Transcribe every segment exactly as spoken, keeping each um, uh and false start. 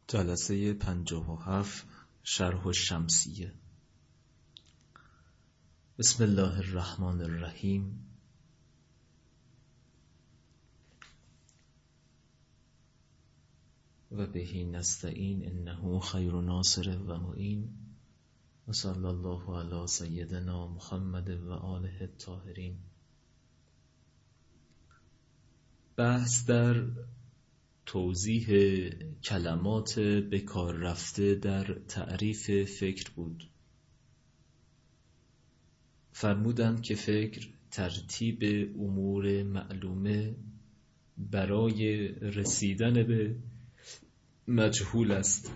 جلسه پنجاه و هفت شرح الشمسیه. بسم الله الرحمن الرحیم. و بهی نستعین انه خیر ناصر و معین و صلی الله علی سیدنا محمد و آله الطاهرین. بحث در توضیح کلمات به کار رفته در تعریف فکر بود. فرمودند که فکر ترتیب امور معلومه برای رسیدن به مجهول است.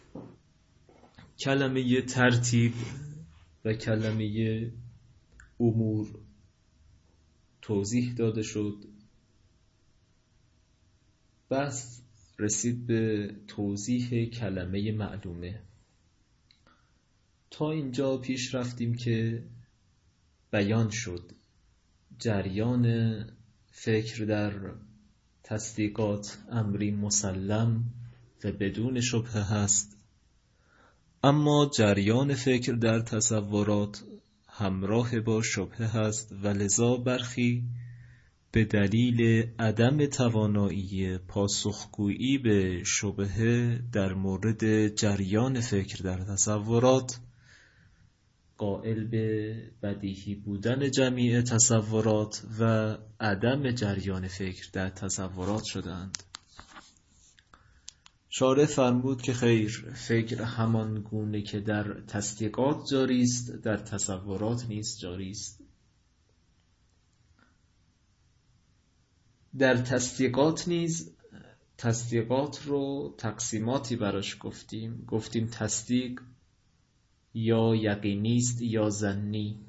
کلمه ترتیب و کلمه امور توضیح داده شد. بس رسید به توضیح کلمه معلومه. تا اینجا پیش رفتیم که بیان شد جریان فکر در تصدیقات امری مسلم و بدون شبهه هست، اما جریان فکر در تصورات همراه با شبهه هست و لذا برخی به دلیل عدم توانایی پاسخگویی به شبهه در مورد جریان فکر در تصورات قائل به بدیهی بودن جمیع تصورات و عدم جریان فکر در تصورات شدند. شارح فرمود که خیر، فکر همان گونه که در تصدیقات جاری است در تصورات نیز جاری است. در تصدیقات نیز تصدیقات رو تقسیماتی براش گفتیم. گفتیم تصدیق یا یقینی است یا ظنی.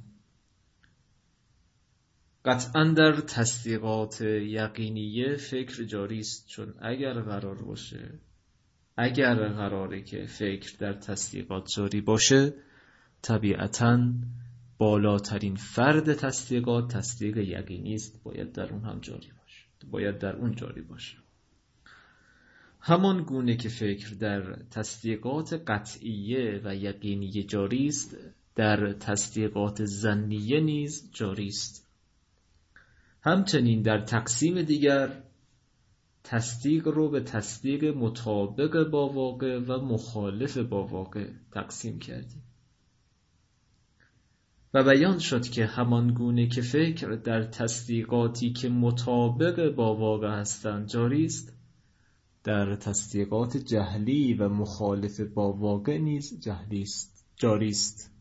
قطعا در تصدیقات یقینیه فکر جاری است، چون اگر قرار باشه اگر قراره که فکر در تصدیقات جاری باشه، طبیعتاً بالاترین فرد تصدیقات تصدیق یقینی است، باید در اون هم جاری باشه باید در اون جاری باشه. همان گونه که فکر در تصدیقات قطعیه و یقینیه جاری است، در تصدیقات ظنیه نیز جاری است. همچنین در تقسیم دیگر تصدیق رو به تصدیق مطابق با واقع و مخالف با واقع تقسیم کردیم و بیان شد که همان گونه که فکر در تصدیقاتی که مطابق با واقع هستند جاری است، در تصدیقات جهلی و مخالف با واقع نیز جهلی است جاری است.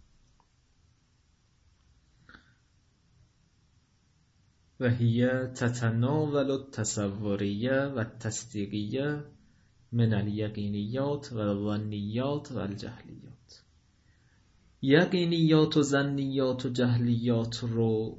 و هی تتناول التصوریه و التصدیقیه من الیقینیات و الظنیات و الجهلیات. یقینیات و ظنیات و جهلیات رو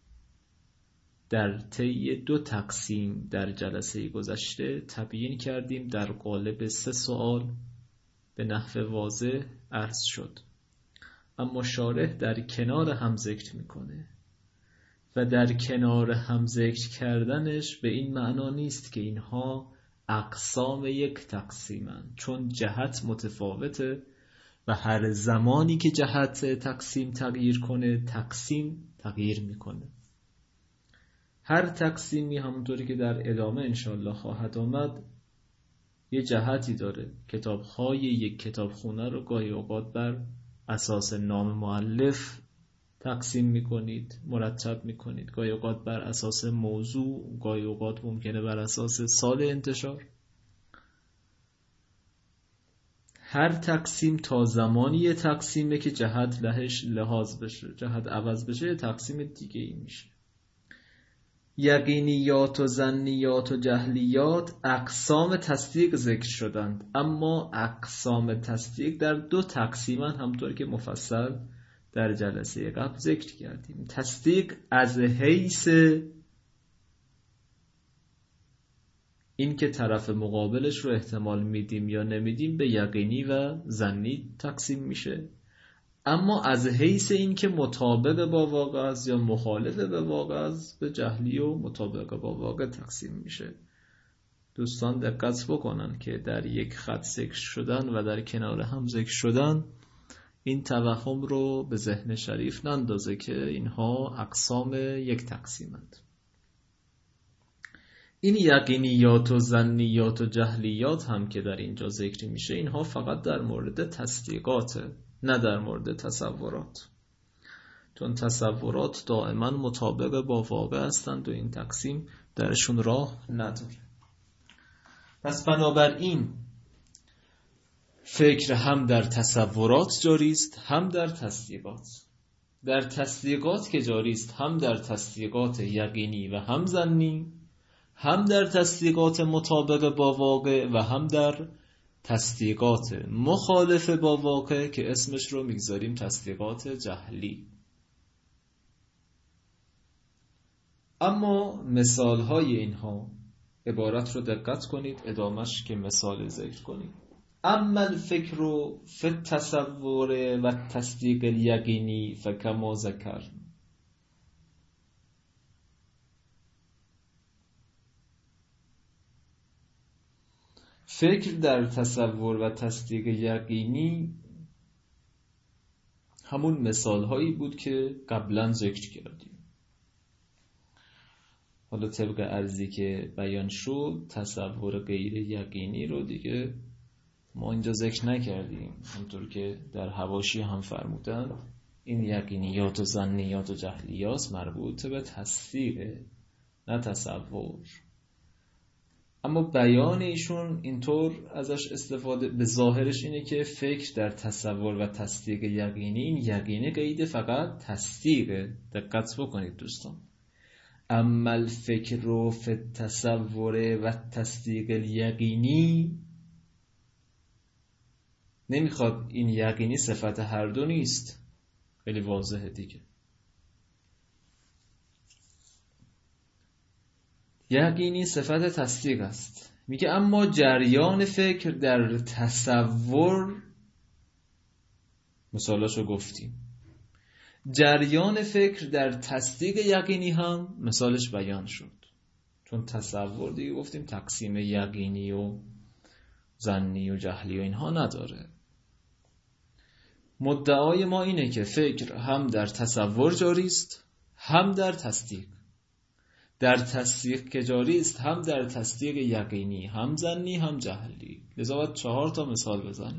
در طی دو تقسیم در جلسه گذشته تبیین کردیم. در قالب سه سوال به نحو واضح عرض شد، اما شارح در کنار هم ذکر میکنه و در کنار هم ذکر کردنش به این معنا نیست که اینها اقسام یک تقسیمن، چون جهت متفاوته و هر زمانی که جهت تقسیم تغییر کنه تقسیم تغییر میکنه. هر تقسیمی همونطوری که در ادامه انشاءالله خواهد آمد یه جهتی داره. کتاب‌های یک کتابخونه رو گاهی اوقات بر اساس نام مؤلف تقسیم میکنید، مرتب میکنید، گاهی اوقات بر اساس موضوع، گاهی اوقات ممکنه بر اساس سال انتشار. هر تقسیم تا زمانی یه تقسیمه که جهت لهش لحاظ بشه، جهت عوض بشه، یه تقسیم دیگه ای میشه. یقینیات و ظنیات و جهلیات اقسام تصدیق ذکر شدند، اما اقسام تصدیق در دو تقسیمن، همطور که مفصل در جلسه قبل ذکر کردیم. تصدیق از حیث این که طرف مقابلش رو احتمال میدیم یا نمیدیم به یقینی و ظنی تقسیم میشه، اما از حیث این که مطابق با واقع است یا مخالف به واقع است به جهلی و مطابق با واقع تقسیم میشه. دوستان دقت بکنن که در یک خط ذکر شدن و در کنار هم ذکر شدن این توهم رو به ذهن شریف نندازه که اینها اقسام یک تقسیمند. این یقینیات و ظنیات و جهلیات هم که در اینجا ذکر میشه، اینها فقط در مورد تصدیقاته، نه در مورد تصورات، چون تصورات دائما مطابق با واقع هستند و این تقسیم درشون راه نداره. پس بنابراین فکر هم در تصورات جاری است هم در تصدیقات. در تصدیقات که جاری است هم در تصدیقات یقینی و هم ظنی، هم در تصدیقات مطابق با واقع و هم در تصدیقات مخالف با واقع که اسمش رو میگذاریم تصدیقات جهلی. اما مثالهای اینها عبارت رو دقت کنید، ادامش که مثال ذکر کنید. اما الفکر فی التصور و تصدیق الیقینی فکما ذکر. فکر در تصور و تصدیق یقینی همون مثال هایی بود که قبلا ذکر کردیم. حالا طبق عرضی که بیان شد تصور غیر یقینی رو دیگه ما اینجا ذکر نکردیم، همونطور که در حواشی هم فرمودن این یقینیات و ظنیات و جهلیات مربوط به تصدیق نه تصور. اما بیان ایشون اینطور ازش استفاده به ظاهرش اینه که فکر در تصور و تصدیق یقینی، این یقینی قید فقط تصدیق. دقت بکنید دوستان، اما الفکر فی التصور و تصدیق الیقینی نمیخواد، این یقینی صفت هر دو نیست، خیلی واضحه دیگه. یقینی صفت تصدیق است. میگه اما جریان فکر در تصور، مثالاشو گفتیم، جریان فکر در تصدیق یقینی هم مثالش بیان شد. چون تصور دیگه گفتیم تقسیم یقینی و ظنی و جهلی و اینها نداره. مدعای ما اینه که فکر هم در تصور جاری است هم در تصدیق. در تصدیق که جاری است هم در تصدیق یقینی، هم ظنی هم جهلی. لذا باید چهار تا مثال بزنیم.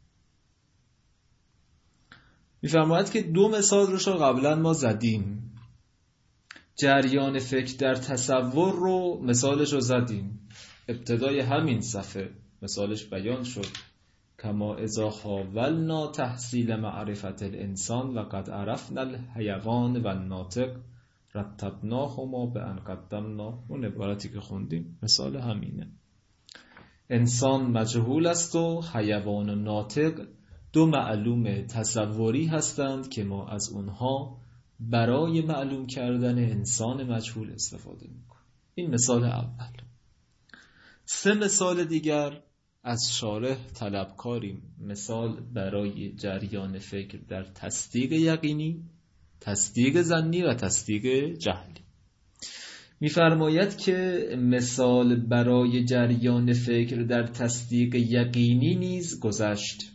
میفرماید که دو مثال رو قبلا ما زدیم. جریان فکر در تصور رو مثالش رو زدیم، ابتدای همین صفحه مثالش بیان شد. کما اذا حاولنا تحصیل معرفت الانسان و قد عرفنا الحیوان و الناطق رتبناهما به ان قدمنا. اون عبارتی که خوندیم مثال همینه. انسان مجهول است و حیوان و ناطق دو معلوم تصوری هستند که ما از اونها برای معلوم کردن انسان مجهول استفاده میکنیم. این مثال اول. سه مثال دیگر از شارح طلبکاریم. مثال برای جریان فکر در تصدیق یقینی، تصدیق ظنی و تصدیق جهلی. می‌فرماید که مثال برای جریان فکر در تصدیق یقینی نیز گذشت.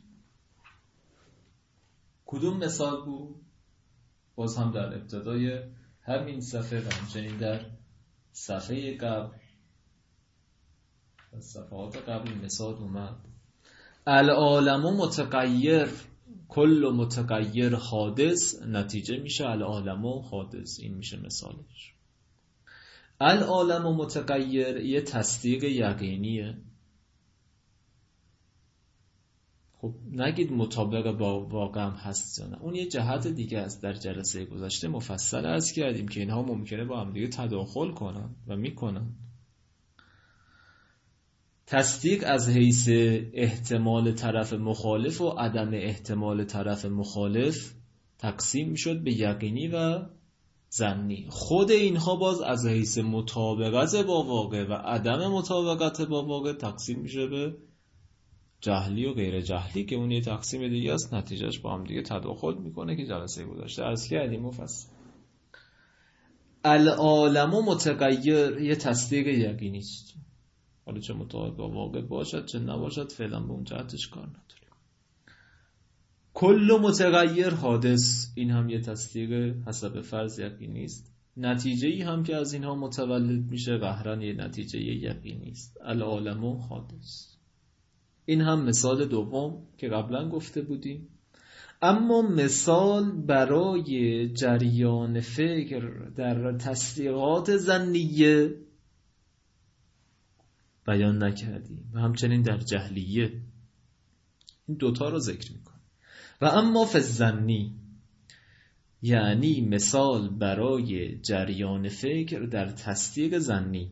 کدوم مثال بود؟ باز هم در ابتدای همین صفحه و همچنین در صفحه قبل، صفحات قبل مثال اومد. العالم متغیر، کل متغیر حادث، نتیجه میشه العالم حادث. این میشه مثالش. العالم متغیر یه تصدیق یقینیه. خب نگید مطابق با واقع هم هست یا نه، اون یه جهت دیگه است. در جلسه گذشته مفصل عرض کردیم که اینها ممکنه با هم دیگه تداخل کنن و میکنن. تصدیق از حیث احتمال طرف مخالف و عدم احتمال طرف مخالف تقسیم میشد به یقینی و ظنی. خود اینها باز از حیث مطابقت با واقع و عدم مطابقت با واقع تقسیم میشه به جهلی و غیر جهلی که اون یه تقسیم دیگه است. نتیجهش با هم دیگه تداخل میکنه که جلسه گذشته عرض کردیم مفصل. العالم متغیر یه تصدیق یقینی است. حالا چه مطابق با واقع باشد چه نباشد فعلا به اون جهتش کار نداریم. کل متغیر حادث، این هم یه تصدیق حسب فرض یقینی است. نتیجه ای هم که از اینها متولد میشه قهرن یه نتیجه یقینی است. العالم حادث، این هم مثال دوم که قبلا گفته بودیم. اما مثال برای جریان فکر در تصدیقات ظنیه بیان نکردیم و همچنین در جهلیه. این دوتا رو ذکر میکنه. و اما فی الظنی، یعنی مثال برای جریان فکر در تصدیق ظنی.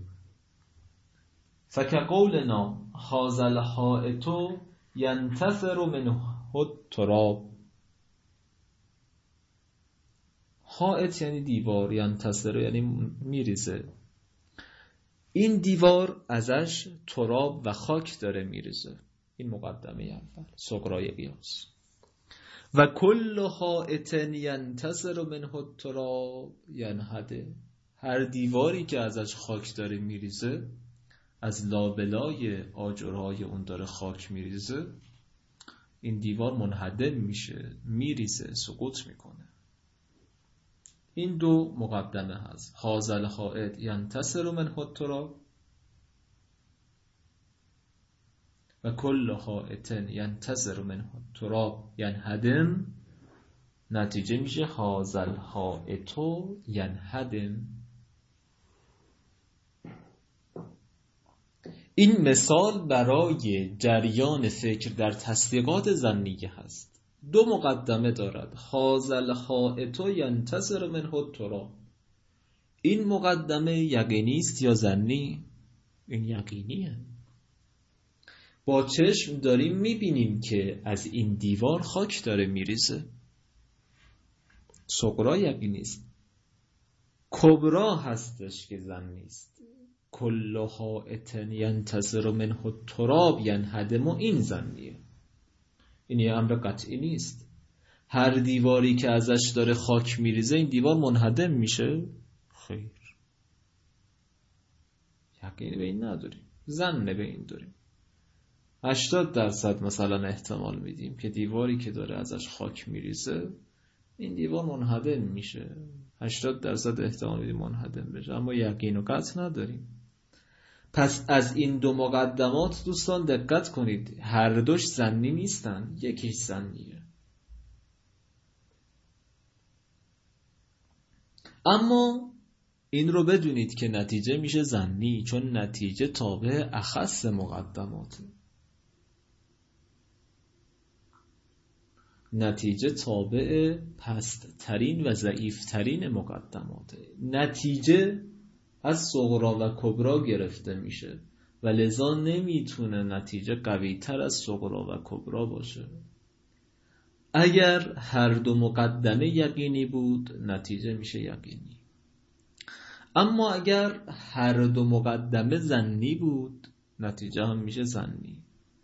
فکقولنا هذا الحائط ینتثر منه التراب. حائط یعنی دیوار، ینتثر یعنی میریزه. این دیوار ازش تراب و خاک داره میریزه. این مقدمه اول، صغرای قیاس. و کل حائط ینتثر منه التراب ینهده. هر دیواری که ازش خاک داره میریزه، از لابلای آجرهای اون داره خاک میریزه، این دیوار منهدم میشه، میریزه، سقوط میکنه. این دو مقدمه هست. هذا الحائط ینتثر منه التراب و کل حائط ینتثر منه التراب ینهدم. نتیجه میشه هذا الحائط ینهدم. این مثال برای جریان فکر در تصدیقات ظنیه هست. دو مقدمه دارد. هذا الحائط ینتثر منه التراب. این مقدمه یقینی است یا ظنی؟ این یقینیه. با چشم داریم میبینیم که از این دیوار خاک داره میریزه. صغرا یقینی است. کبرا هستش که ظنی است. کل حائط ینتثر منه التراب ینهدم، این ظنیه. این یه امر قطعی نیست. هر دیواری که ازش داره خاک میریزه این دیوار منهدم میشه؟ خیر، یقین به این نداریم، ظن به این داریم. هشتاد درصد مثلا احتمال میدیم که دیواری که داره ازش خاک میریزه این دیوار منهدم میشه. هشتاد درصد احتمال میدیم منهدم بشه، اما یقین و قطع نداریم. پس از این دو مقدمات دوستان دقت کنید، هر دوش ظنی نیستن، یکیش ظنیه. اما این رو بدونید که نتیجه میشه ظنی، چون نتیجه تابع اخص مقدماته. نتیجه تابع پست ترین و ضعیف ترین مقدماته. نتیجه از صغرا و کبرا گرفته میشه و لذا نمیتونه نتیجه قوی تر از صغرا و کبرا باشه. اگر هر دو مقدمه یقینی بود نتیجه میشه یقینی. اما اگر هر دو مقدمه ظنی بود نتیجه هم میشه ظنی.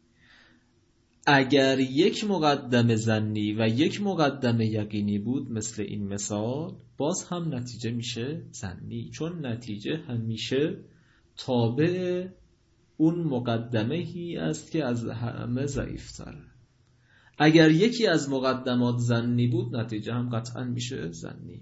اگر یک مقدمه ظنی و یک مقدمه یقینی بود مثل این مثال، باز هم نتیجه میشه ظنی، چون نتیجه همیشه تابع اون مقدمه هی است که از همه ضعیفتره. اگر یکی از مقدمات ظنی بود نتیجه هم قطعا میشه ظنی.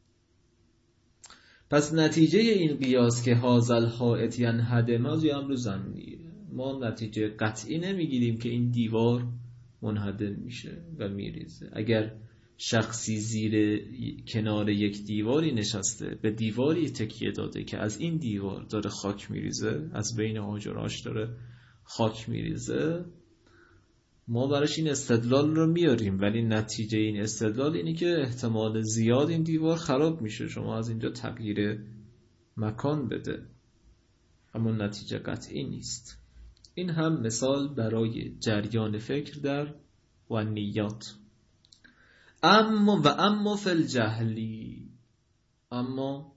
پس نتیجه این قیاس که هذا الحائط ینهدم از یه امر ظنیه. ما نتیجه قطعی نمیگیریم که این دیوار منهدم میشه و میریزه. اگر شخصی زیر کنار یک دیواری نشسته، به دیواری تکیه داده که از این دیوار داره خاک میریزه، از بین آجراش داره خاک میریزه، ما براش این استدلال رو میاریم، ولی نتیجه این استدلال اینی که احتمال زیاد این دیوار خراب میشه، شما از اینجا تغییر مکان بده، اما نتیجه قطعی نیست. این هم مثال برای جریان فکر در و نیات. اما و اما فی الجهلی، اما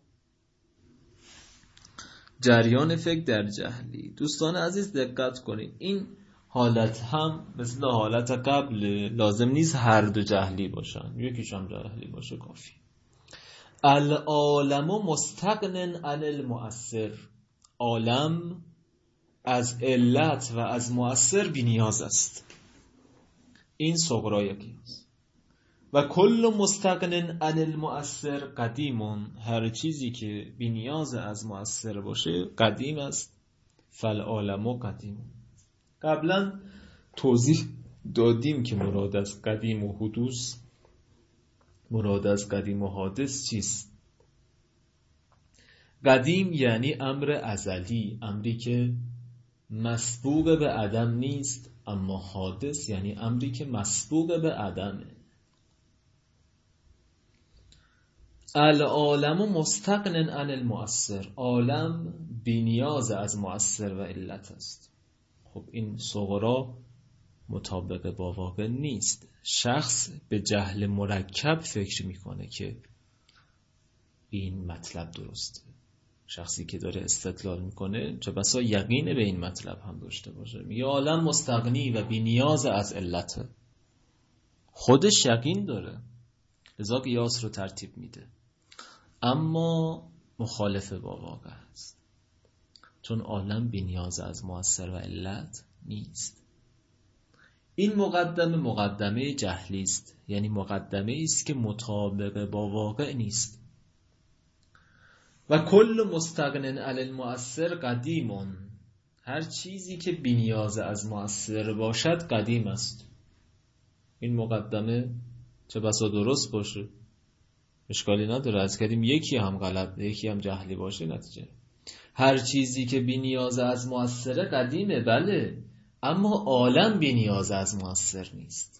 جریان فکر در جهلی. دوستان عزیز دقت کنید، این حالت هم مثل حالت قبل لازم نیست هر دو جهلی باشن، یکیش هم جهلی باشه کافی. العالم مستغن عن المؤثر. عالم از علت و از مؤثر بی نیاز است. این صغرای قیاس. و کل مستغن عن المؤثر قدیمون، هر چیزی که بی نیاز از مؤثر باشه قدیم است. فالعالم قدیم. قبلا توضیح دادیم که مراد از قدیم و حدوث، مراد از قدیم و حادث چیست؟ قدیم یعنی امر ازلی، امری که مسبوق به عدم نیست، اما حادث یعنی امری که مسبوق به عدمه. العالم مستغن عن المؤثر، عالم بی نیاز از مؤثر و علت است. خب این صغرا مطابق با واقع نیست. شخص به جهل مرکب فکر میکنه که این مطلب درسته. شخصی که داره استدلال میکنه چه بسا یقین به این مطلب هم داشته باشه، میگه عالم مستغنی و بی نیاز از علته، خودش یقین داره، لذا قیاس رو ترتیب میده، اما مخالف با واقع است، چون عالم بی نیاز از مؤثر و علت نیست. این مقدمه مقدمه جهلی است، یعنی مقدمه است که مطابق با واقع نیست. و کل مستغن عن المؤثر قدیمون، هر چیزی که بی نیاز از مؤثر باشد قدیم است. این مقدمه چه بسا درست باشه، اشکالی نداره، از کردیم یکی هم غلط یکی هم جهلی باشه، نتیجه هر چیزی که بی نیاز از مؤثر قدیمه، بله، اما عالم بی نیاز از مؤثر نیست.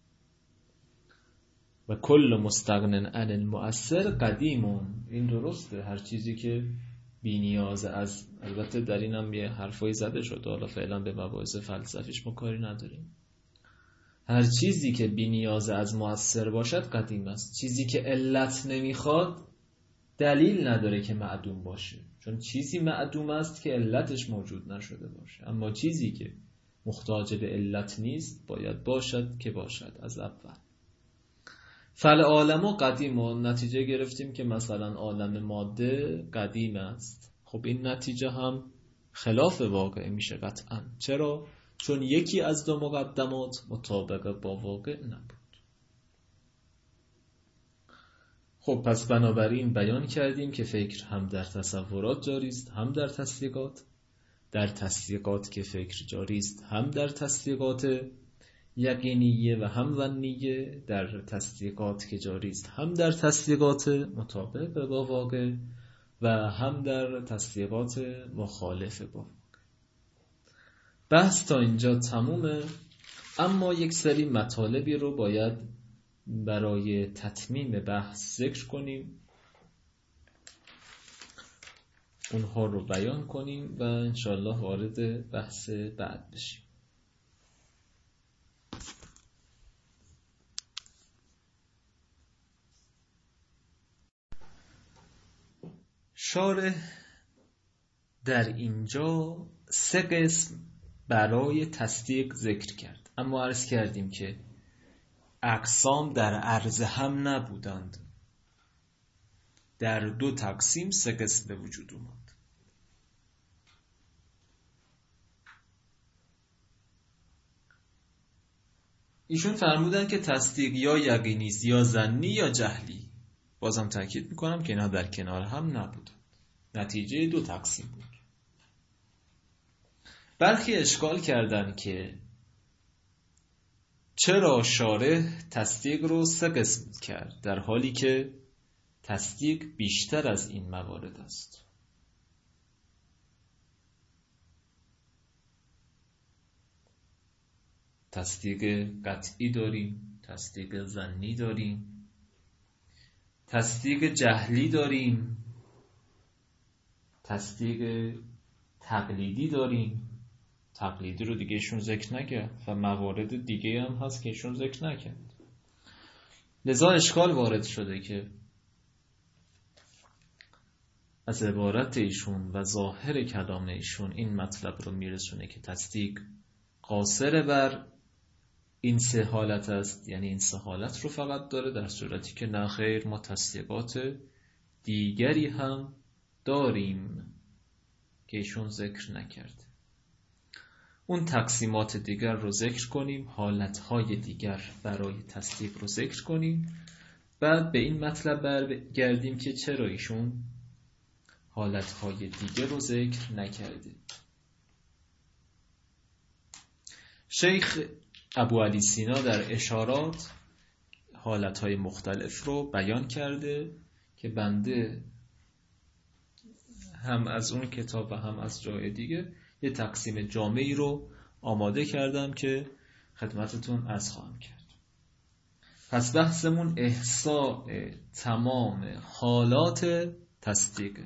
و کل مستغن عن المؤثر قدیمون، این درسته، هر چیزی که بی نیاز از، البته در این هم یه حرفایی زده شده، حالا فعلا به مباحث فلسفیش ما کاری نداریم. هر چیزی که بی نیاز از مؤثر باشد قدیم است. چیزی که علت نمیخواد دلیل نداره که معدوم باشه، چون چیزی معدوم است که علتش موجود نشده باشه، اما چیزی که محتاج به علت نیست باید باشد که باشد از اول. فالعالم قدیم، و نتیجه گرفتیم که مثلا عالم ماده قدیم است. خب این نتیجه هم خلاف واقع میشه قطعا. چرا؟ چون یکی از دو مقدمات مطابق با واقع نبود. خب پس بنابراین بیان کردیم که فکر هم در تصورات جاری است هم در تصدیقات، در تصدیقات که فکر جاری است هم در تصدیقات یقینیه و هم ظنیه، در تصدیقات که جاری است هم در تصدیقات مطابق با واقع و هم در تصدیقات مخالف با واقع. بحث تا اینجا تمومه، اما یک سری مطالبی رو باید برای تتمیم بحث ذکر کنیم، اونها رو بیان کنیم و انشالله وارد بحث بعد بشیم. شارح در اینجا سه قسم برای تصدیق ذکر کرد، اما عرض کردیم که اقسام در عرض هم نبودند، در دو تقسیم سه قسم به وجود اومد. ایشون فرمودن که تصدیق یا یقینی است یا ظنی یا جهلی. بازم تاکید میکنم که اینا در کنار هم نبودند، نتیجه دو تقسیم بود. برخی اشکال کردن که چرا شارح تصدیق رو سه قسم کرد در حالی که تصدیق بیشتر از این موارد است. تصدیق قطعی داریم، تصدیق ظنی داریم، تصدیق جهلی داریم، تصدیق تقلیدی داریم. تقلیدی رو دیگه ایشون ذکر نکرد و موارد دیگه هم هست که ایشون ذکر نکرد، لذا اشکال وارد شده که از عبارت ایشون و ظاهر کلام ایشون این مطلب رو میرسونه که تصدیق قاصر بر این سه حالت است، یعنی این سه حالت رو فقط داره، در صورتی که نه خیر، ما تصدیقات دیگری هم داریم که ایشون ذکر نکرد. اون تقسیمات دیگر رو ذکر کنیم، حالتهای دیگر برای تصدیق رو ذکر کنیم، بعد به این مطلب برگردیم که چرا ایشون حالتهای دیگر رو ذکر نکرده. شیخ ابو علی سینا در اشارات حالتهای مختلف رو بیان کرده که بنده هم از اون کتاب و هم از جای دیگه یه تقسیم جامعی رو آماده کردم که خدمتتون عرض خواهم کرد. پس بحثمون احصاء تمام حالات تصدیق.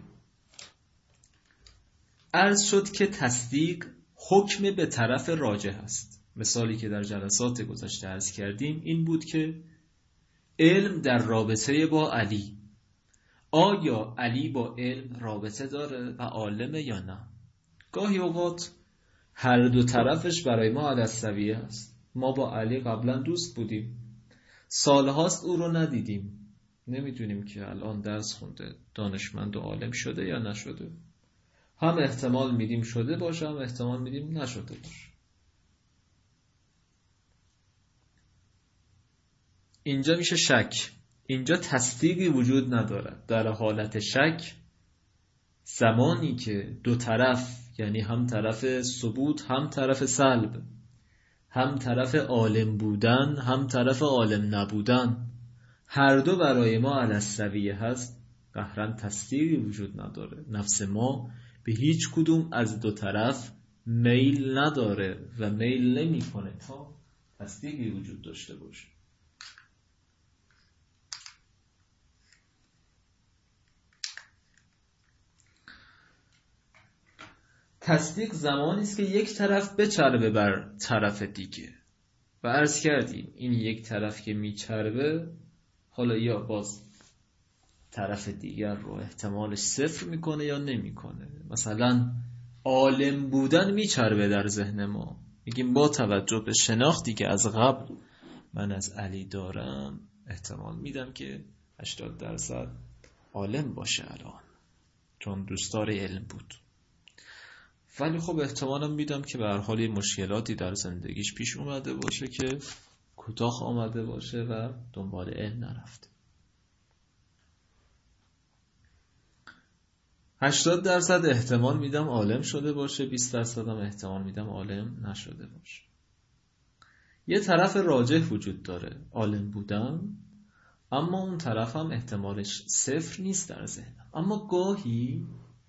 عرض شد که تصدیق حکم به طرف راجح است. مثالی که در جلسات گذشته عرض کردیم این بود که علم در رابطه با علی، آیا علی با علم رابطه داره و عالمه یا نه؟ گاهی اوقات هر دو طرفش برای ما علی السویه است. ما با علی قبلا دوست بودیم، سالهاست او رو ندیدیم، نمیدونیم که الان درس خونده، دانشمند و عالم شده یا نشده. هم احتمال میدیم شده باشه، هم احتمال میدیم نشده باشه. اینجا میشه شک. اینجا تصدیقی وجود ندارد. در حالت شک زمانی که دو طرف، یعنی هم طرف ثبوت هم طرف سلب، هم طرف عالم بودن هم طرف عالم نبودن، هر دو برای ما علی السویه هست، قهرن تصدیقی وجود نداره. نفس ما به هیچ کدوم از دو طرف میل نداره و میل نمی کنه تا تصدیقی وجود داشته باشه. تصدیق زمانی است که یک طرف بچربه بر طرف دیگه و عرض کردیم این یک طرف که میچربه، حالا یا باز طرف دیگر رو احتمالش صفر میکنه یا نمیکنه. مثلا عالم بودن میچربه در ذهن ما، میگیم با توجه به شناختی که از قبل من از علی دارم احتمال میدم که هشتاد درصد عالم باشه الان، چون دوستار علم بود. ولی خب احتمالم میدم که به هر حال مشکلاتی در زندگیش پیش اومده باشه که کوتاه آمده باشه و دنبال علم نرفته. هشتاد درصد احتمال میدم عالم شده باشه، بیست درصد هم احتمال میدم عالم نشده باشه. یه طرف راجح وجود داره، عالم بودن، اما اون طرف هم احتمالش صفر نیست در ذهنم. اما گاهی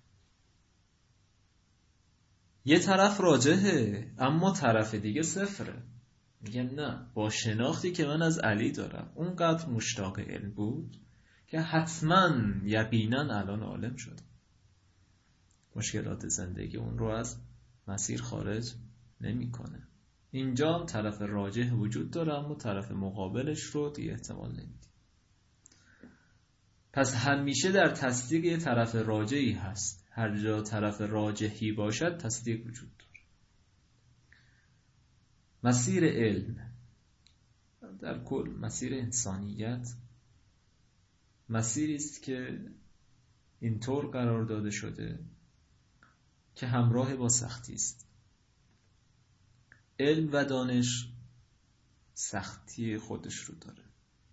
یه طرف راجحه اما طرف دیگه صفره. میگم نه، با شناختی که من از علی دارم اونقدر مشتاق علم بود که حتما یقینا الان عالم شد. مشکلات زندگی اون رو از مسیر خارج نمی کنه. اینجا هم طرف راجح وجود داره اما طرف مقابلش رو دیگه احتمال نمیدی. پس همیشه در تصدیق یه طرف راجحی هست. هر جا طرف راجحی باشد تصدیق وجود داره. مسیر علم در کل مسیر انسانیت مسیری است که اینطور قرار داده شده که همراه با سختی است. علم و دانش سختی خودش رو داره.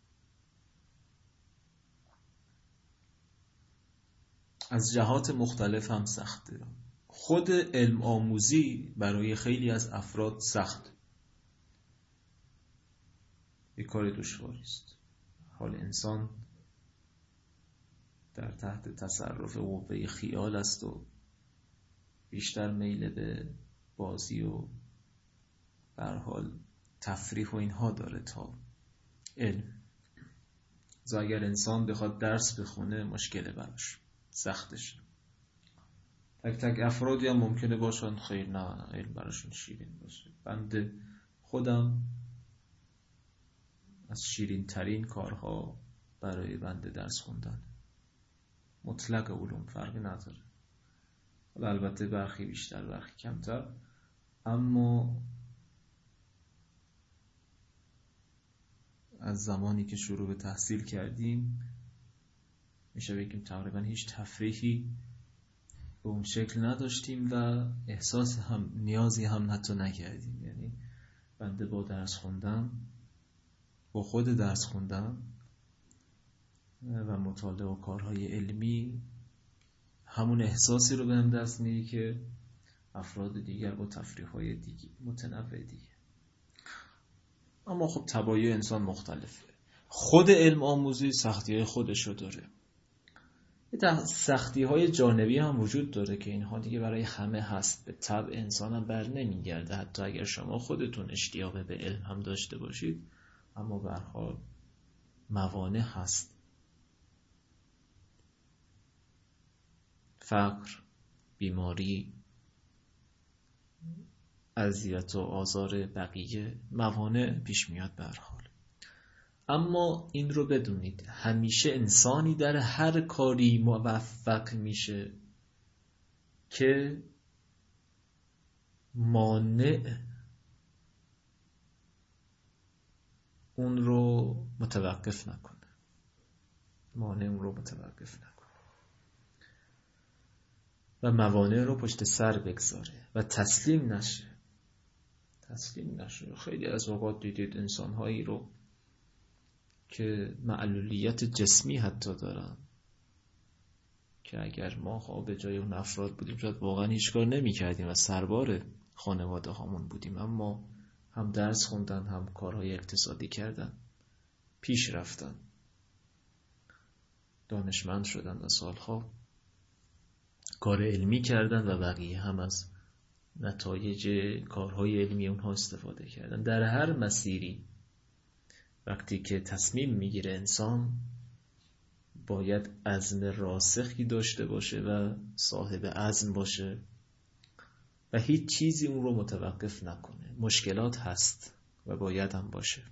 از جهات مختلف هم سخته. خود علم آموزی برای خیلی از افراد سخت، یک کار دشواری است. حال انسان در تحت تصرف قوه خیال است و بیشتر میل به بازی و به هر حال تفریح و اینها داره تا علم. از اگر انسان بخواد درس بخونه مشکله براش، سختشه. تک تک افرادی هم ممکنه باشن خیلی نه علم براشون شیرین باشه. بنده خودم از شیرین ترین کارها برای بنده درس خوندن. مطلق علوم فرقی نداره، البته برخی بیشتر برخی کمتر، اما از زمانی که شروع به تحصیل کردیم میشه بگیم تقریبا هیچ تفریحی به اون شکل نداشتیم و احساس هم نیازی هم حتی نکردیم. یعنی بنده با درس خوندن، با خود درس خوندن و مطالعه و کارهای علمی همون احساسی رو بهم دست میده که افراد دیگر با تفریح‌های دیگه متنوع دیگه. اما خب طبایع انسان مختلفه. خود علم آموزی سختی‌های خودشو داره. سختی‌های جانبی هم وجود داره که اینها دیگه برای همه هست. به طبع انسان هم بر نمیگرده، حتی اگر شما خودتون اشتیاق به علم هم داشته باشید، اما به هر حال موانع هست. فقر، بیماری، اذیت و آزار بقیه، موانع پیش میاد به هر حال. اما این رو بدونید، همیشه انسانی در هر کاری موفق میشه که مانع اون رو متوقف نکنه. مانع اون رو متوقف نکنه و موانع رو پشت سر بگذاره و تسلیم نشه. تسلیم نشه. خیلی از اوقات دیدید انسان‌هایی رو که معلولیت جسمی حتی دارن که اگر ما خواه به جای اون افراد بودیم شاید واقعا هیچ کار نمی کردیم و سربار خانواده هامون بودیم، اما هم درس خوندن، هم کارهای اقتصادی کردن، پیش رفتن، دانشمند شدن و سالها کار علمی کردن و بقیه هم از نتایج کارهای علمی اونها استفاده کردن. در هر مسیری وقتی که تصمیم میگیره انسان باید عزم راسخی داشته باشه و صاحب عزم باشه و هیچ چیزی اون رو متوقف نکنه. مشکلات هست و باید هم باشه.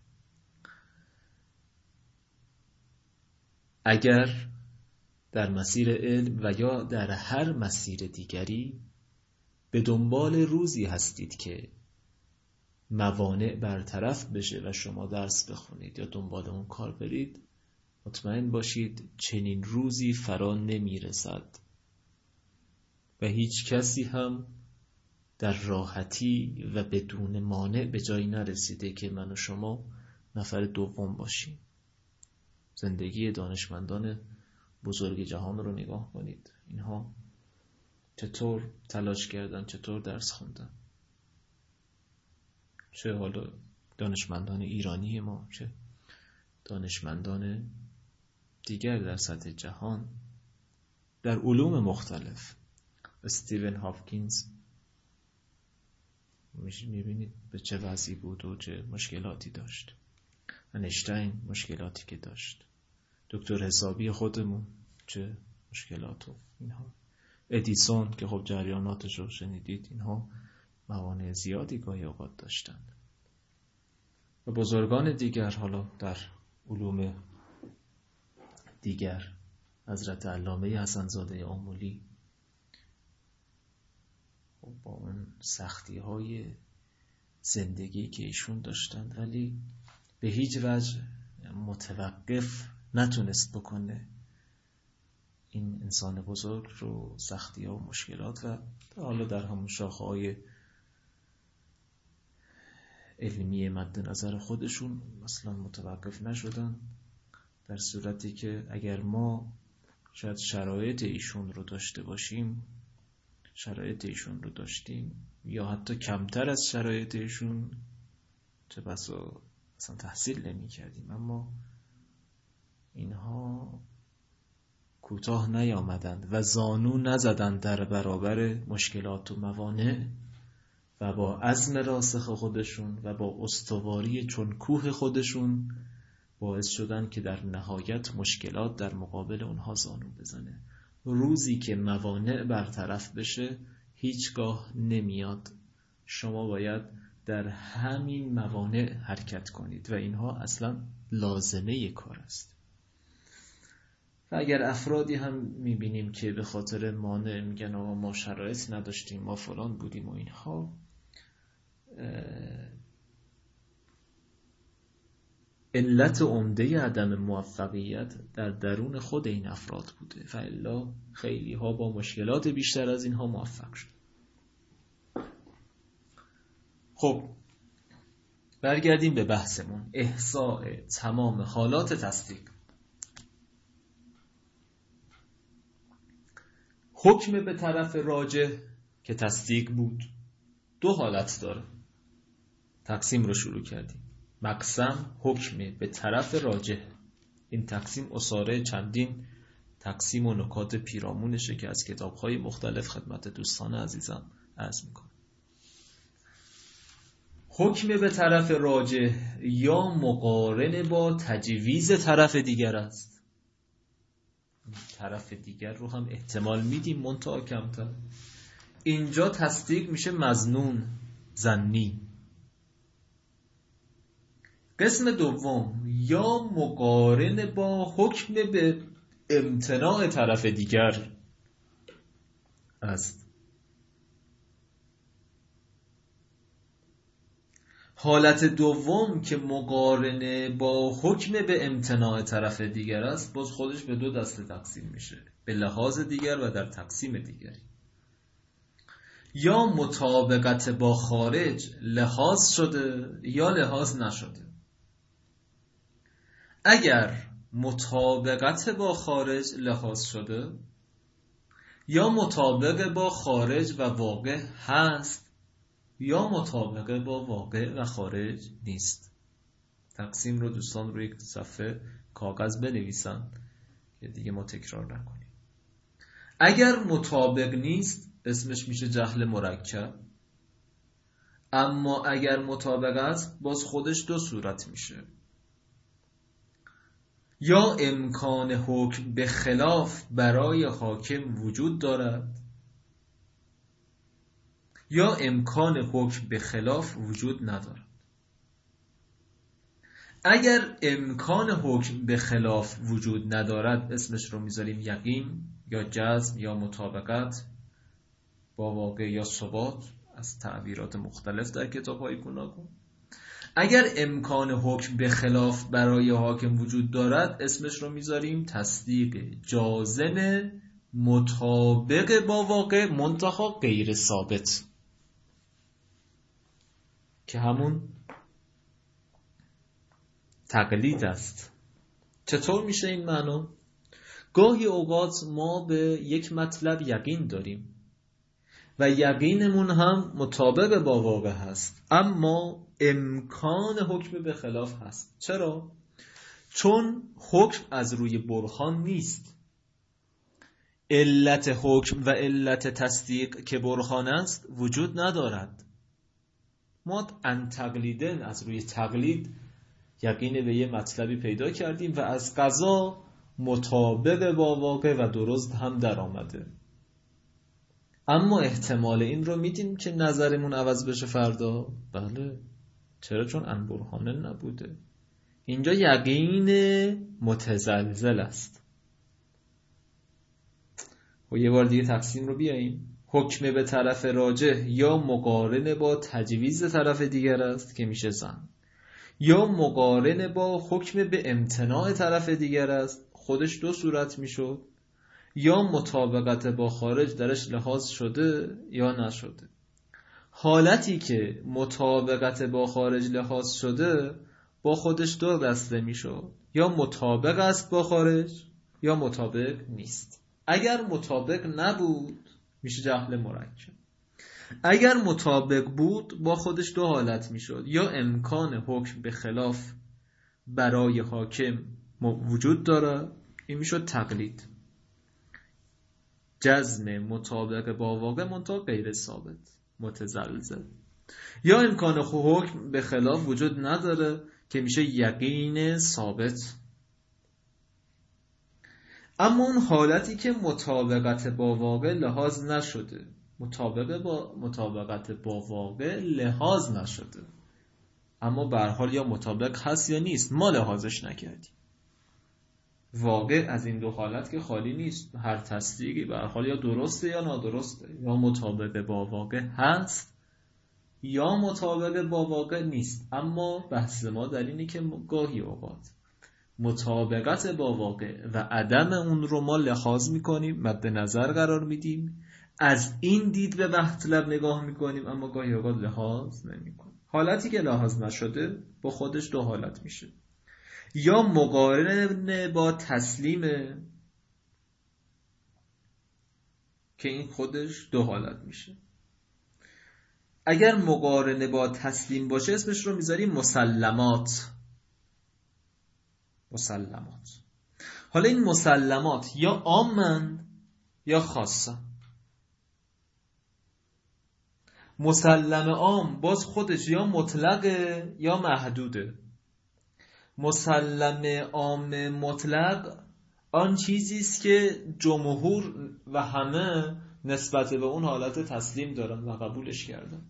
اگر در مسیر علم و یا در هر مسیر دیگری به دنبال روزی هستید که موانع برطرف بشه و شما درس بخونید یا دنبال اون کار برید، مطمئن باشید چنین روزی فرا نمیرسد و هیچ کسی هم در راحتی و بدون مانع به جایی نرسیده که من و شما نفر دوم باشیم. زندگی دانشمندان بزرگ جهان رو نگاه کنید. اینها چطور تلاش کردن، چطور درس خوندن، چه حالا دانشمندان ایرانی ما، چه دانشمندان دیگر در سطح جهان در علوم مختلف. استیون هاپکینز میبینید به چه وضعی بود و چه مشکلاتی داشت. انیشتین مشکلاتی که داشت. دکتر حسابی خودمون چه مشکلاتو. اینها ادیسون که خب جریاناتش رو شنیدید، اینها موانع زیادی گاهی اوقات داشتند و بزرگان دیگر حالا در علوم دیگر، حضرت علامه حسن‌زاده آملی با اون سختی های زندگی که ایشون داشتند ولی به هیچ وجه متوقف نتونست بکنه این انسان بزرگ رو سختی ها و مشکلات و حالا در همون شاخه های علمی مد نظر خودشون مثلا متوقف نشدن، در صورتی که اگر ما شاید شرایط ایشون رو داشته باشیم، شرایط ایشون رو داشتیم یا حتی کمتر از شرایط ایشون، چه بسا اصلا تحصیل نمی کردیم. اما اینها کوتاه نیامدند و زانو نزدند در برابر مشکلات و موانع و با عزم راسخ خودشون و با استواری چون کوه خودشون باعث شدن که در نهایت مشکلات در مقابل اونها زانو بزنه. روزی که موانع برطرف بشه هیچگاه نمیاد. شما باید در همین موانع حرکت کنید و اینها اصلا لازمه کار است. و اگر افرادی هم میبینیم که به خاطر مانع میگن آقا ما شرایط نداشتیم، ما فلان بودیم و اینها، علت عمده عدم موفقیت در درون خود این افراد بوده و الا خیلی ها با مشکلات بیشتر از اینها موفق شد. خب برگردیم به بحثمون، احصاء تمام حالات تصدیق. حکم به طرف راجح که تصدیق بود دو حالت داره. تقسیم رو شروع کردیم. مقسم حکم به طرف راجح. این تقسیم اصاره چندین تقسیم و نکات پیرامونشه که از کتاب‌های مختلف خدمت دوستان عزیزم عرض میکنم. حکم به طرف راجح یا مقارن با تجویز طرف دیگر است. طرف دیگر رو هم احتمال میدیم منتها کمتر. اینجا تصدیق میشه مظنون، ظنی. قسم دوم یا مقارن با حکم به امتناع طرف دیگر است. حالت دوم که مقارنه با حکم به امتناع طرف دیگر است باز خودش به دو دسته تقسیم میشه، به لحاظ دیگر و در تقسیم دیگری. یا مطابقت با خارج لحاظ شده یا لحاظ نشده. اگر مطابقت با خارج لحاظ شده یا مطابق با خارج و واقع هست یا مطابق با واقع و خارج نیست. تقسیم رو دوستان روی صفحه کاغذ بنویسن که دیگه ما تکرار نکنیم. اگر مطابق نیست اسمش میشه جهل مرکب، اما اگر مطابق است باز خودش دو صورت میشه. یا امکان حکم به خلاف برای حاکم وجود دارد یا امکان حکم به خلاف وجود ندارد. اگر امکان حکم به خلاف وجود ندارد اسمش رو میذاریم یقین یا جزم یا مطابقت با واقع یا ثبات، از تعبیرات مختلف در کتاب‌های گوناگون. اگر امکان حکم به خلاف برای حاکم وجود دارد اسمش رو میذاریم تصدیق جازم مطابق با واقع منتها غیر ثابت، که همون تقلید است. چطور میشه این معنا؟ گاهی اوقات ما به یک مطلب یقین داریم و یقینمون هم مطابق با واقع هست، اما امکان حکم به خلاف هست. چرا؟ چون حکم از روی برهان نیست. علت حکم و علت تصدیق که برهان است وجود ندارد. ما ان تقلیدن از روی تقلید یقین به یه مطلبی پیدا کردیم و از قضا مطابق با واقع و درست هم در آمده، اما احتمال این رو میدیم که نظرمون عوض بشه فردا. بله. چرا؟ چون ان برهانه نبوده. اینجا یقین متزلزل است. و یه بار دیگه تقسیم رو بیاییم. حکم به طرف راجح یا مقارن با تجویز طرف دیگر است که میشه ظن، یا مقارن با حکم به امتناع طرف دیگر است، خودش دو صورت میشد، یا مطابقت با خارج درش لحاظ شده یا نشده. حالتی که مطابقت با خارج لحاظ شده با خودش دو دسته میشد، یا مطابق است با خارج یا مطابق نیست. اگر مطابق نبود میشه جهل مرکب. اگر مطابق بود با خودش دو حالت میشد، یا امکان حکم به خلاف برای حاکم وجود داره، این میشد تقلید، جزم مطابق با واقع منتها غیر ثابت، متزلزل. یا امکان حکم به خلاف وجود نداره که میشه یقین ثابت. اما اون حالتی که مطابقت با واقع لحاظ نشده، مطابقت با مطابقت با واقع لحاظ نشده، اما به هر حال یا مطابق هست یا نیست، ما لحاظش نکردیم. واقع از این دو حالت که خالی نیست، هر تصدیقی به هر حال یا درسته یا نادرسته، یا مطابق با واقع هست یا مطابق با واقع نیست. اما بحث ما در اینه که گاهی اوقات مطابقت با واقع و عدم اون رو ما لحاظ میکنیم، مد نظر قرار میدیم، از این دید به مطلب نگاه میکنیم، اما گاهی اوقات لحاظ نمیکنیم. حالتی که لحاظ نشده با خودش دو حالت میشه، یا مقارن با تسلیمه که این خودش دو حالت میشه. اگر مقارنه با تسلیم باشه اسمش رو میذاریم مسلمات. مسلمات. حالا این مسلمات یا عامن یا خاصن. مسلم عام باز خودش یا مطلقه یا محدوده. مسلم عام مطلق آن چیزی است که جمهور و همه نسبت به اون حالت تسلیم دارن و قبولش کردن.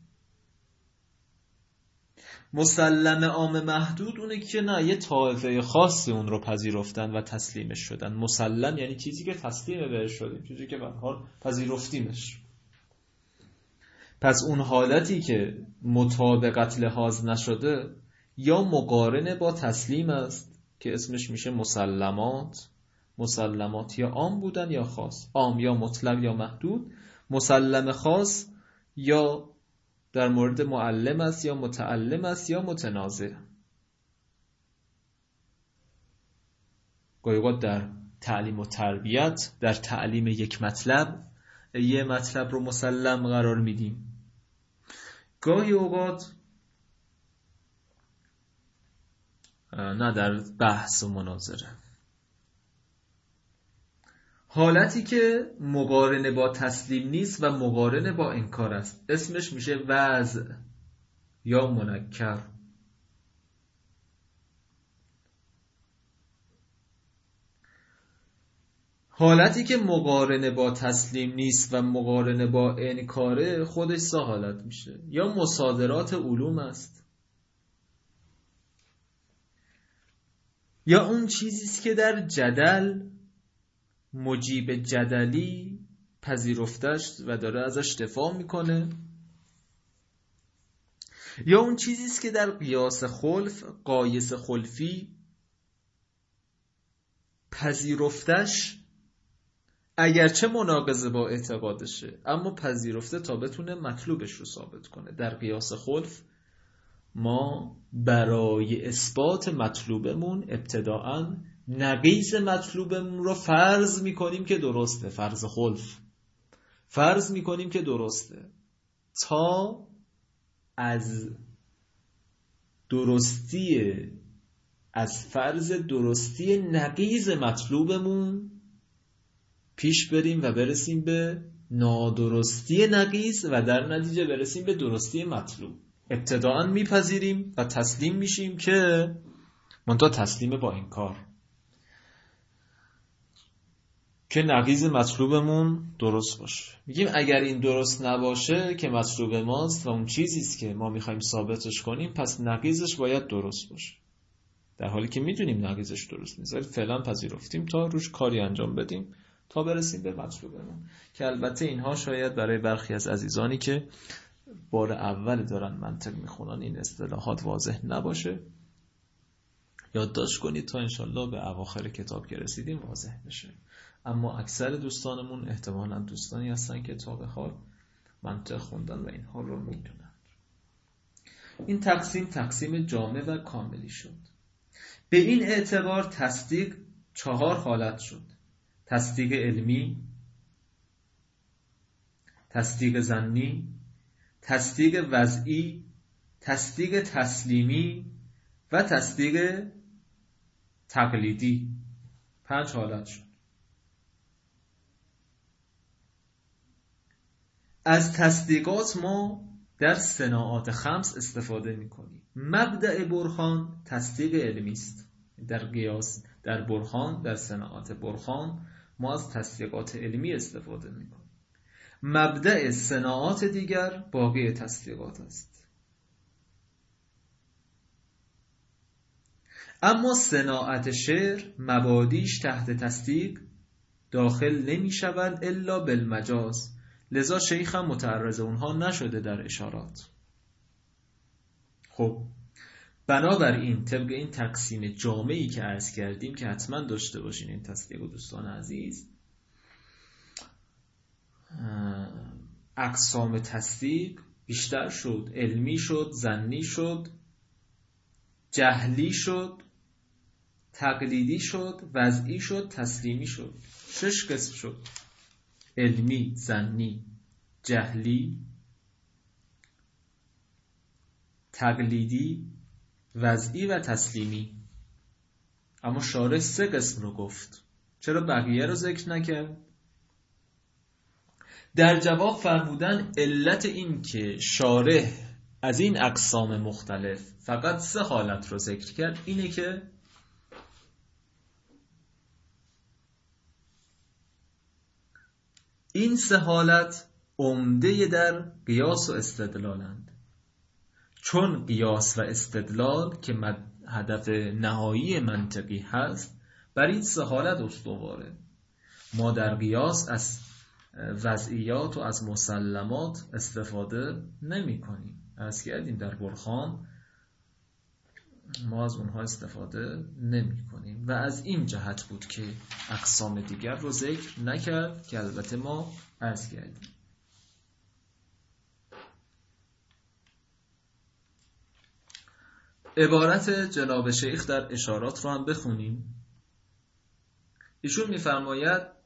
مسلم عام محدود اونه که نه، یه طایفه خاصی اون رو پذیرفتن و تسلیمش شدن. مسلم یعنی چیزی که تسلیم بهش شدیم، چیزی که به هر حال پذیرفتیمش. پس اون حالتی که مطابقت لحاظ نشده یا مقارنه با تسلیم است که اسمش میشه مسلمات. مسلمات یا عام بودن یا خاص، عام یا مطلق یا محدود. مسلم خاص یا در مورد معلم است یا متعلم است یا متنازع. گاهی اوقات در تعلیم و تربیت، در تعلیم یک مطلب، یه مطلب رو مسلم قرار میدیم. گاهی اوقات نه در بحث و مناظره. حالتی که مقارنه با تسلیم نیست و مقارنه با انکار است اسمش میشه وضع یا منکر. حالتی که مقارنه با تسلیم نیست و مقارنه با انکاره خودش سه حالت میشه. یا مصادرات علوم است، یا اون چیزی است که در جدل مجیب جدلی پذیرفتش و داره ازش دفاع میکنه، یا اون چیزی است که در قیاس خلف، قایس خلفی پذیرفتش اگرچه مناقضه با اعتقادشه، اما پذیرفته تا بتونه مطلوبش رو ثابت کنه. در قیاس خلف ما برای اثبات مطلوبمون ابتداءً نقیض مطلوبمون رو فرض میکنیم که درسته. فرض خلف فرض میکنیم که درسته تا از درستی از فرض درستی نقیض مطلوبمون پیش بریم و برسیم به نادرستی نقیض و در نتیجه برسیم به درستی مطلوب. ابتداءً میپذیریم و تسلیم میشیم که منتها تسلیم با انکار که نقیض مطلوبمون درست باشه. میگیم اگر این درست نباشه که مطلوب ماست و اون چیزیست که ما میخوایم ثابتش کنیم، پس نقیضش باید درست باشه، در حالی که میدونیم نقیضش درست نیست، ولی فعلا پذیرفتیم تا روش کاری انجام بدیم تا برسیم به مطلوبمون. که البته اینها شاید برای برخی از عزیزانی که بار اول دارن منطق میخونن این اصطلاحات واضح نباشه. یادداشت کنید تا انشالله به اواخر کتاب که رسیدیم واضح بشه. اما اکثر دوستانمون احتمالاً دوستانی هستن که تا به حال منطق خوندن و اینها رو میدونن. این تقسیم تقسیم جامع و کاملی شد. به این اعتبار تصدیق چهار حالت شد: تصدیق علمی، تصدیق ظنی، تصدیق وضعی، تصدیق تسلیمی و تصدیق تقلیدی. پنج حالت شد. از تصدیقات ما در صناعات خمس استفاده می‌کنیم. مبدأ برهان تصدیق علمی است. در قیاس، در برهان، در صناعات برهان ما از تصدیقات علمی استفاده می‌کنیم. مبدأ صناعات دیگر باقی تصدیقات است. اما صناعت شعر مبادیش تحت تصدیق داخل نمی شود الا بالمجاز، لذا شیخ هم متعرض اونها نشده در اشارات. خب بنابراین طبق این تقسیم جامعی که عرض کردیم که حتما داشته باشین این تصدیق و دوستان عزیز، اقسام تصدیق بیشتر شد، علمی شد، ظنی شد، جهلی شد، تقلیدی شد، وضعی شد، تسلیمی شد. شش قسم شد: علمی، ظنی، جهلی، تقلیدی، وضعی و تسلیمی. اما شارح سه قسم رو گفت، چرا بقیه رو ذکر نکرد؟ در جواب فرمودن علت این که شارح از این اقسام مختلف فقط سه حالت رو ذکر کرد اینه که این سه حالت عمده در قیاس و استدلالند، چون قیاس و استدلال که هدف نهایی منطقی هست بر این سه حالت استواره. ما در قیاس از وضعیات و از مسلمات استفاده نمی کنیم. عرض کردیم در برهان ما از اونها استفاده نمی کنیم و از این جهت بود که اقسام دیگر رو ذکر نکرد که البته ما عرض کردیم. عبارت جناب شیخ در اشارات رو هم بخونیم. ایشون میفرماید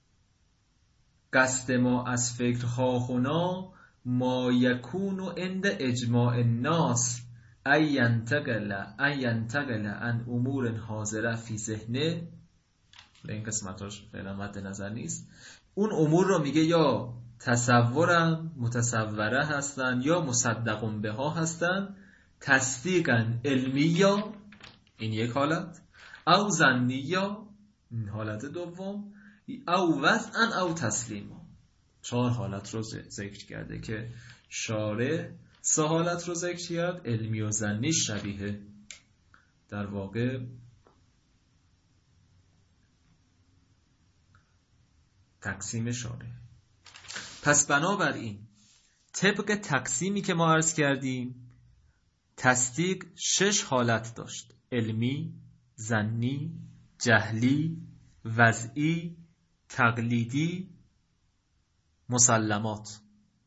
قصد ما از فکرها هنا ما یکون عند اجماع الناس ای ینتقل ای ینتقل عن امور حاضره فی ذهنه. این قسمتاش فعلا مد نظر نیست. اون امور رو میگه یا تصورن متصوره هستن یا مصدقون بها هستن، تصدیقا علمی یا این یک حالت، او ظنی یا این حالت دوم، او وضعا او تسلیما. چهار حالت رو ذکر کرده که شارح سه حالت رو ذکر کرد، علمی و ظنی شبیه در واقع تقسیم شارح. پس بنابراین طبق تقسیمی که ما عرض کردیم تصدیق شش حالت داشت: علمی، ظنی، جهلی، وضعی، تقلیدی، مسلمات.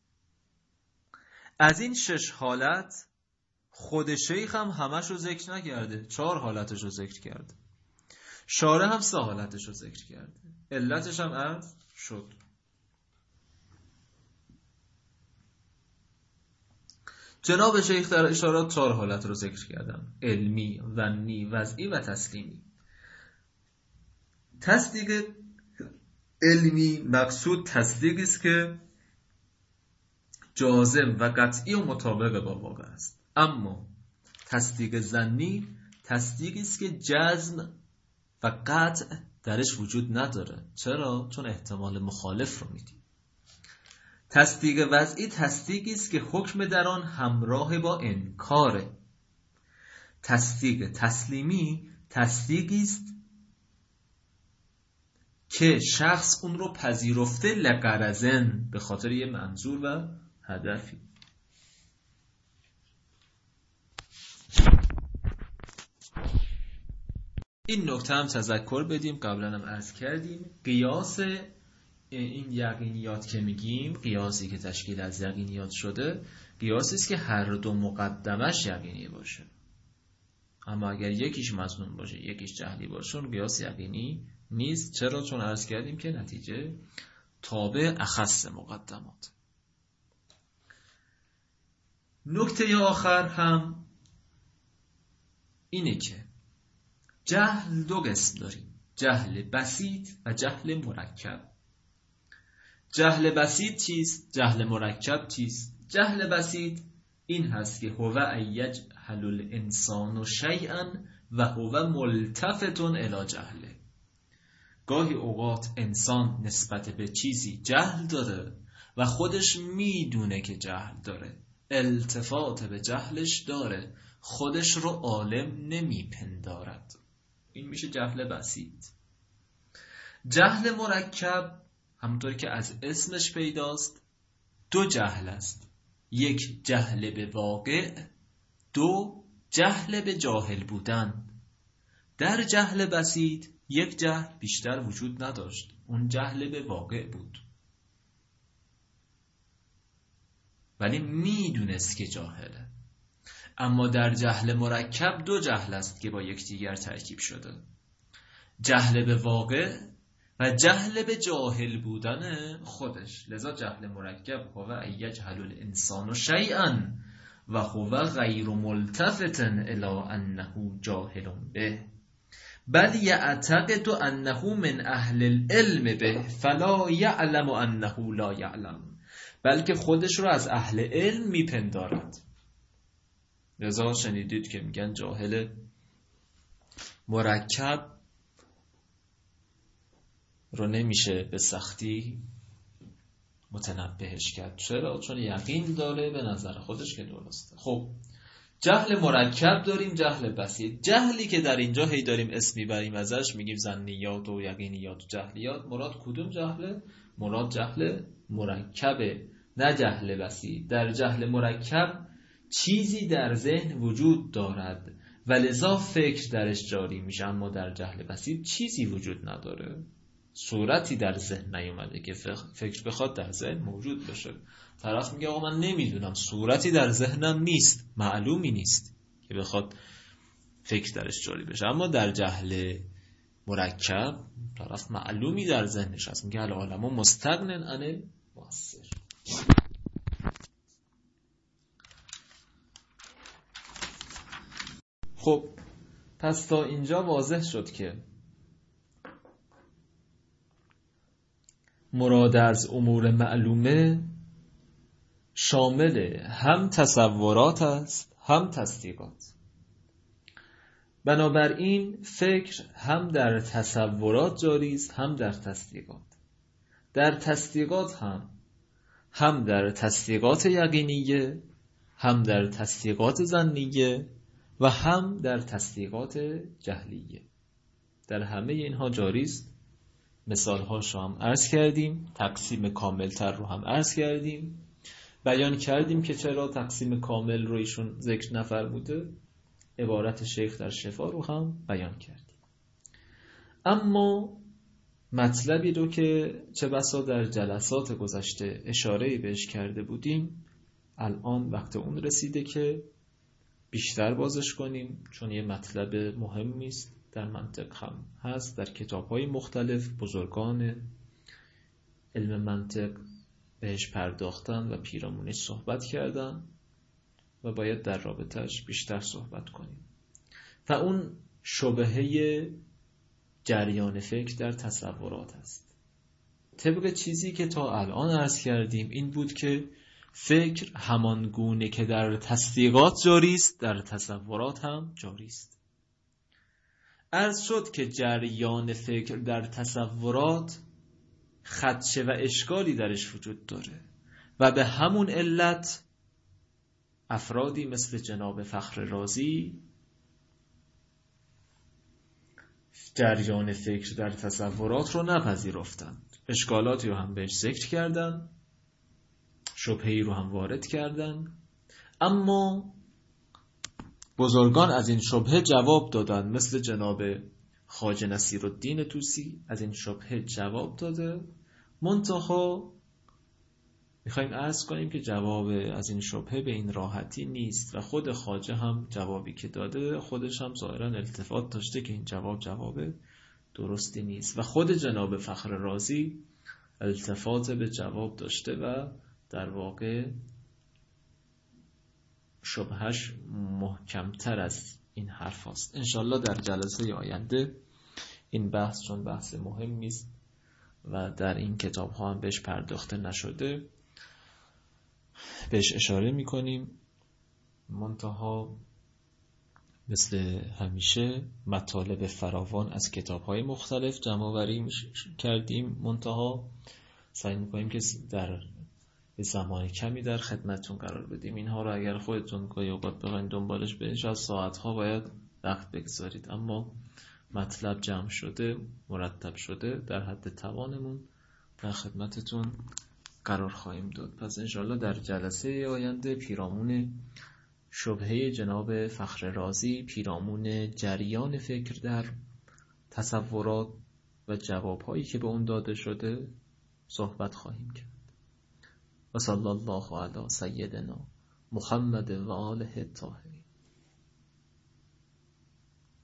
از این شش حالت خود شیخ هم همش رو ذکر نکرده، چهار حالتش رو ذکر کرده. شارح هم سه حالتش رو ذکر کرده، علتش هم عرض شد. جناب شیخ در اشارات چهار حالت رو ذکر کردن: علمی، ظنی، وضعی و تسلیمی. تصدیق علمی مقصود تصدیقی است که جازم و قطعی و مطابق با واقع است. اما تصدیق ظنی تصدیقی است که جزم و قطع درش وجود نداره. چرا؟ چون احتمال مخالف رو میدی. تصدیق وضعی تصدیقی است که حکم در آن همراه با انکاره. تصدیق تسلیمی تصدیقی است که شخص اون رو پذیرفته لغرضن، به خاطر یه منظور و هدفی. این نکته هم تذکر بدیم، قبلا هم عرض کردیم. قیاس این یقینیات که میگیم، قیاسی که تشکیل از یقینیات شده، قیاسی است که هر دو مقدمش یقینی باشه. اما اگر یکیش مظنون باشه یکیش جهلی باشه اون قیاس یقینی نیست. چرا؟ چون عرض کردیم که نتیجه تابع اخص مقدمات. نکته آخر هم اینه که جهل دو قسم داریم: جهل بسیط و جهل مرکب. جهل بسیط چیست؟ جهل مرکب چیست؟ جهل بسیط این هست که هو ایجهل الانسان شیئا و هو ملتفت الی جهله. گاهی اوقات انسان نسبت به چیزی جهل داره و خودش میدونه که جهل داره، التفات به جهلش داره، خودش رو عالم نمیپندارد. این میشه جهل بسیط. جهل مرکب همونطور که از اسمش پیداست دو جهل است: یک جهل به واقع دو، جهل به جاهل بودن. در جهل بسیط یک جهل بیشتر وجود نداشت، اون جهل به واقع بود، ولی میدونست که جاهله. اما در جهل مرکب دو جهل است که با یکدیگر ترکیب شده، جهل به واقع و جهل به جاهل بودن خودش. لذا جهل مرکب هو ان یجهل الانسان شیئا و هو غیر ملتفت الی انه جاهل به، بل یعتقد انه من اهل العلم به فلا یعلم انه لا یعلم، بلکه خودش رو از اهل علم میپندارد. لذا شنیدید که میگن جاهل مرکب رو نمیشه به سختی متنبهش کرد. چرا؟ چون یقین داره به نظر خودش که درسته. خب جهل مرکب داریم، جهل بسیط. جهلی که در اینجا هی داریم اسم میبریم ازش، میگیم ظنیات و یقینیات و جهلیات، مراد کدوم جهل؟ مراد جهل مرکبه، نه جهل بسیط. در جهل مرکب چیزی در ذهن وجود دارد و لذا فکر درش جاری میشه، اما در جهل بسیط چیزی وجود نداره، صورتی در ذهن نیومده که فکر بخواد در ذهن موجود بشه. طرف میگه آقا من نمیدونم، صورتی در ذهنم نیست، معلومی نیست که بخواد فکر درش جاری بشه. اما در جهل مرکب طرف معلومی در ذهنش هست، میگه العالم مستغنن عن المؤثر. خب پس تا اینجا واضح شد که مراد از امور معلومه شامل هم تصورات است هم تصدیقات. بنابراین فکر هم در تصورات جاری است هم در تصدیقات. در تصدیقات هم هم در تصدیقات یقینیه، هم در تصدیقات ظنیه و هم در تصدیقات جهلیه. در همه اینها جاری است. مثال‌هاش رو هم عرض کردیم، تقسیم کاملتر رو هم عرض کردیم، بیان کردیم که چرا تقسیم کامل رو ایشون ذکر نفرموده، عبارت شیخ در شفا رو هم بیان کردیم. اما مطلبی رو که چه بسا در جلسات گذشته اشاره‌ای بهش کرده بودیم، الان وقت اون رسیده که بیشتر بازش کنیم، چون یه مطلب مهمی است، در منطق هم هست، در کتاب‌های مختلف بزرگان علم منطق بهش پرداختن و پیرامونش صحبت کردن و باید در رابطه‌اش بیشتر صحبت کنیم. و اون شبهه جریان فکر در تصورات است. طبق چیزی که تا الان عرض کردیم این بود که فکر همان گونه که در تصدیقات جاری است در تصورات هم جاری است. عرض شد که جریان فکر در تصورات خدشه و اشکالی درش وجود داره و به همون علت افرادی مثل جناب فخر رازی جریان فکر در تصورات رو نپذیرفتند، اشکالاتی رو هم بهش ذکر کردن، شبهه‌ای رو هم وارد کردن، اما بزرگان از این شبهه جواب دادن، مثل جناب خواجه نصیرالدین طوسی از این شبهه جواب داده. منتها میخوایم عرض کنیم که جواب از این شبهه به این راحتی نیست و خود خواجه هم جوابی که داده خودش هم ظاهرا التفات داشته که این جواب جواب درستی نیست و خود جناب فخر رازی التفات به جواب داشته و در واقع شبهش محکمتر از این حرف هست. انشالله در جلسه آینده این بحث، چون بحث مهمی است و در این کتاب ها هم بهش پرداخته نشده، بهش اشاره میکنیم. منتها مثل همیشه مطالب فراوان از کتاب های مختلف جمع آوری کردیم، منتها سعی میکنیم که در زمان کمی در خدمتتون قرار بدیم. اینها رو اگر خودتون گاهی اوقات بخواید دنبالش برید شاید ساعتها باید وقت بگذارید، اما مطلب جمع شده، مرتب شده، در حد توانمون در خدمتتون قرار خواهیم داد. پس انشالله در جلسه آینده پیرامون شبهه جناب فخر رازی پیرامون جریان فکر در تصورات و جوابهایی که به اون داده شده صحبت خواهیم کرد. و صلی الله علی سیدنا محمد و آله الطاهرین.